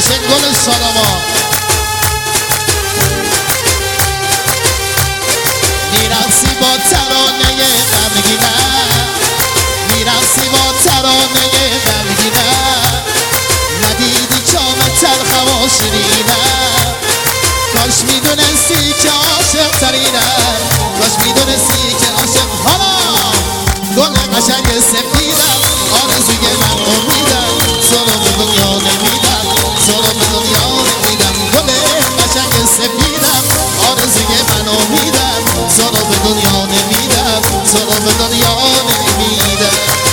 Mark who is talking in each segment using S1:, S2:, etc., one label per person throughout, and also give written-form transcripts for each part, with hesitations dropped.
S1: گل سالما میرقصی با ترانه غمگینم میرقصی با ترانه غمگینم ندیدی چام تلخم و شیرینم کاش میدونستی که عاشق ترینم کاش میدونستی که عاشق حالا گل قشنگ سفیدم آرزوی من امیدم سرو به دنیا نمیدم سرو به دنیا نمیدم گل قشنگ سفیدم آرزوی من امیدم سرو به دنیا نمیدم سرو به دنیا نمیدم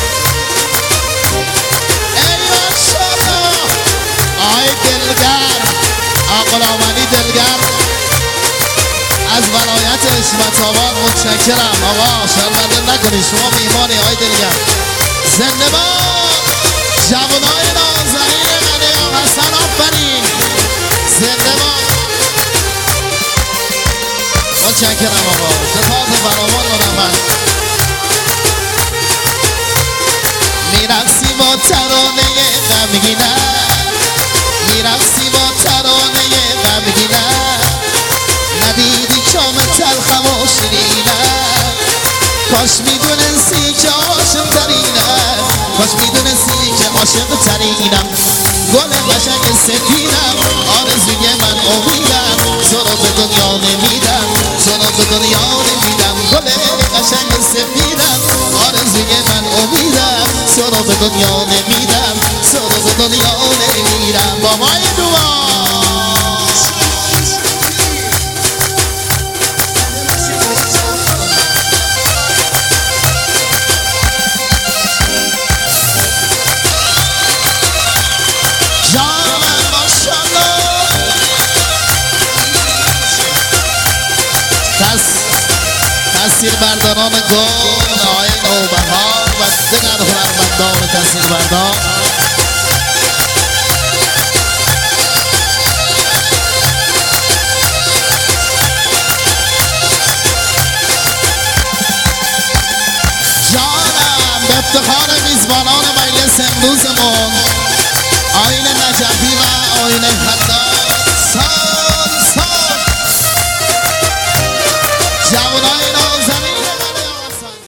S1: ای ماشاءالله آی دلگر آقلامنی دلگر از ولایت عصمت آباد متشکرم آقا شرمنده نکنید شما میهمانی آی دلگر زنده باد جوانای نازنین منه آقا حسن آفرین زنده باد متشکرم آقا خطاب فراوان دارم من میرقصی با ترانه غمگینم میرقصی با ترانه غمگینم ندیدی چام تلخم و شیرینم کاش میدونستی که عاشق ترینم کاش میدونستی که عاشق ترینم گل قشنگ سفیدم آرزوی من امیدم سرو به دنیا نمیدم سرو به دنیا نمیدم گل قشنگ سفیدم آرزوی من امیدم سرو به دنیا نمیدم سرو به دنیا نمیدم بابای دعا تاثیربرداران گل آقای نوبهار و دیگر هنرمندان تاثیربردار جانم به افتخار میزبانان مجلس امروزمون آیین نجفی و آیین حداد سال سال جوانای نازنین